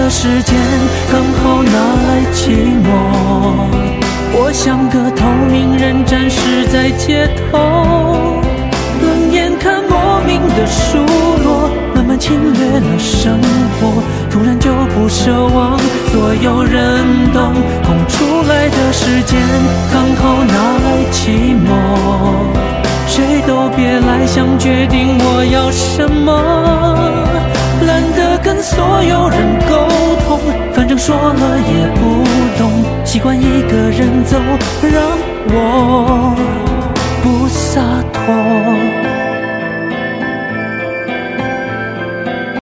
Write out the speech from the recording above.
的时间，刚好拿来寂寞。我像个透明人，暂时在街头，冷眼看莫名的疏落，慢慢侵略了生活，突然就不奢望所有人懂。空出来的时间，刚好拿来寂寞，谁都别来想决定我要什么，懒得跟所有人沟通，反正说了也不懂，习惯一个人走，让我不洒脱。